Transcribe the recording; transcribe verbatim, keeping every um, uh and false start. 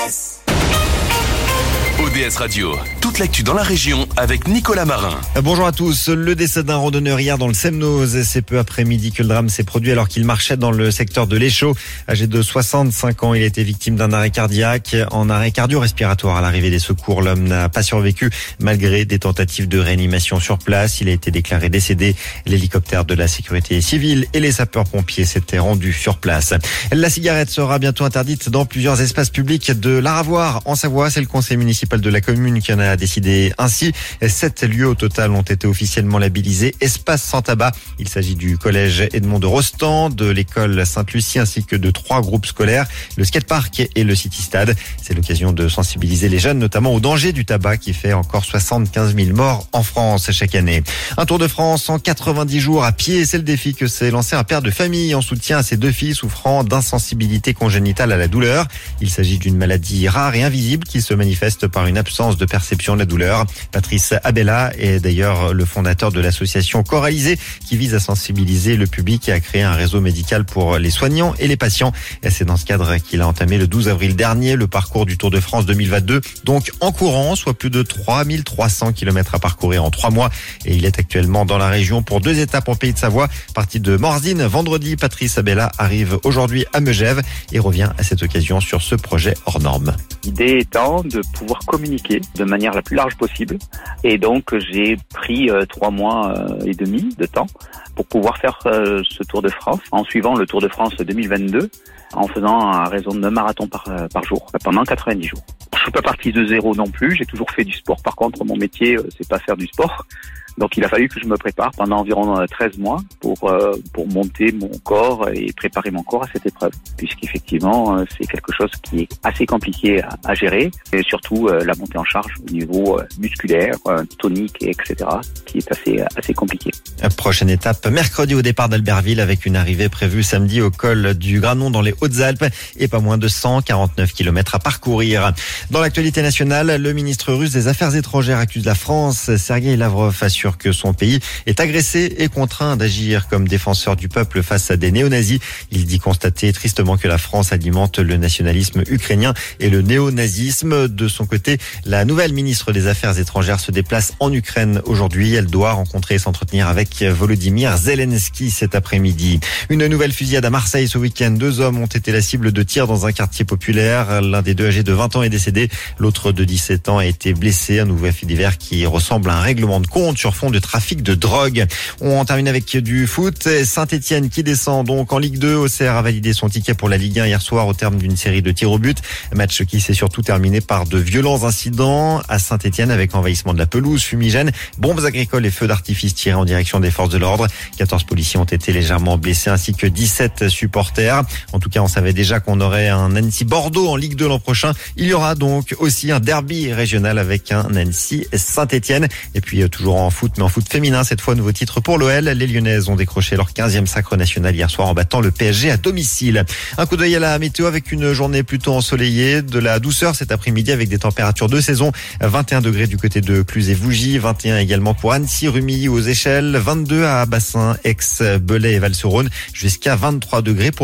O D S Radio, toute l'actu dans la région avec Nicolas Marin. Bonjour à tous. Le décès d'un randonneur hier dans le Semnoz. C'est peu après-midi que le drame s'est produit alors qu'il marchait dans le secteur de l'Échaud. Âgé de soixante-cinq ans, il a été victime d'un arrêt cardiaque. En arrêt cardio-respiratoire à l'arrivée des secours, l'homme n'a pas survécu malgré des tentatives de réanimation sur place. Il a été déclaré décédé. L'hélicoptère de la sécurité civile et les sapeurs-pompiers s'étaient rendus sur place. La cigarette sera bientôt interdite dans plusieurs espaces publics de l'Aravoir. En Savoie, c'est le conseil municipal de la commune qui en a décidé ainsi. Sept lieux au total ont été officiellement labellisés espaces sans tabac. Il s'agit du collège Edmond de Rostand, de l'école Sainte-Lucie ainsi que de trois groupes scolaires, le skatepark et le City Stade. C'est l'occasion de sensibiliser les jeunes, notamment au danger du tabac qui fait encore soixante-quinze mille morts en France chaque année. Un Tour de France en quatre-vingt-dix jours à pied, c'est le défi que s'est lancé un père de famille en soutien à ses deux filles souffrant d'insensibilité congénitale à la douleur. Il s'agit d'une maladie rare et invisible qui se manifeste par une absence de perception de la douleur. Patrice Abella est d'ailleurs le fondateur de l'association Coralisé qui vise à sensibiliser le public et à créer un réseau médical pour les soignants et les patients. Et c'est dans ce cadre qu'il a entamé le douze avril dernier le parcours du Tour de France deux mille vingt-deux, donc en courant, soit plus de trois mille trois cents kilomètres à parcourir en trois mois. Et il est actuellement dans la région pour deux étapes en Pays de Savoie. Parti de Morzine vendredi, Patrice Abella arrive aujourd'hui à Megève et revient à cette occasion sur ce projet hors norme. L'idée étant de pouvoir communiquer de manière la plus large possible. Et donc, j'ai pris euh, trois mois euh, et demi de temps pour pouvoir faire euh, ce Tour de France en suivant le Tour de France deux mille vingt-deux, en faisant un raison de marathons par, euh, par jour pendant quatre-vingt-dix jours. Je suis pas parti de zéro non plus. J'ai toujours fait du sport. Par contre, mon métier, euh, c'est pas faire du sport. Donc il a fallu que je me prépare pendant environ treize mois pour euh, pour monter mon corps et préparer mon corps à cette épreuve. Puisqu'effectivement, euh, c'est quelque chose qui est assez compliqué à, à gérer. Et surtout euh, la montée en charge au niveau euh, musculaire, euh, tonique, et cetera, qui est assez assez compliqué. Prochaine étape, mercredi au départ d'Albertville avec une arrivée prévue samedi au col du Granon dans les Hautes-Alpes et pas moins de cent quarante-neuf kilomètres à parcourir. Dans l'actualité nationale, le ministre russe des Affaires étrangères accuse la France. Sergueï Lavrov assure que son pays est agressé et contraint d'agir comme défenseur du peuple face à des néo-nazis. Il dit constater tristement que la France alimente le nationalisme ukrainien et le néo-nazisme. De son côté, la nouvelle ministre des Affaires étrangères se déplace en Ukraine aujourd'hui. Elle doit rencontrer et s'entretenir avec Volodymyr Zelensky cet après-midi. Une nouvelle fusillade à Marseille ce week-end. Deux hommes ont été la cible de tirs dans un quartier populaire. L'un des deux âgé de vingt ans est décédé. L'autre de dix-sept ans a été blessé. Un nouveau fait divers qui ressemble à un règlement de compte sur fond de trafic de drogue. On termine avec du foot. Saint-Etienne qui descend donc en Ligue deux. Auxerre a validé son ticket pour la Ligue un hier soir au terme d'une série de tirs au but. Match qui s'est surtout terminé par de violents incidents à Saint-Etienne avec envahissement de la pelouse, fumigène, bombes agricoles et feux d'artifice tirés en direction des forces de l'ordre. quatorze policiers ont été légèrement blessés ainsi que dix-sept supporters. En tout cas, on savait déjà qu'on aurait un Nancy-Bordeaux en Ligue deux l'an prochain. Il y aura donc aussi un derby régional avec un Nancy-Saint-Etienne. Et puis toujours en foot, mais en foot féminin, cette fois, nouveau titre pour l'O L. Les Lyonnaises ont décroché leur quinzième sacre national hier soir en battant le P S G à domicile. Un coup d'œil à la météo avec une journée plutôt ensoleillée, de la douceur cet après-midi avec des températures de saison. vingt et un degrés du côté de Cluse et Vougy, vingt et un également pour Annecy, Rumilly, aux Échelles, vingt-deux à Bassin, Aix, Belay et Val-sur-Rhône, jusqu'à vingt-trois degrés pour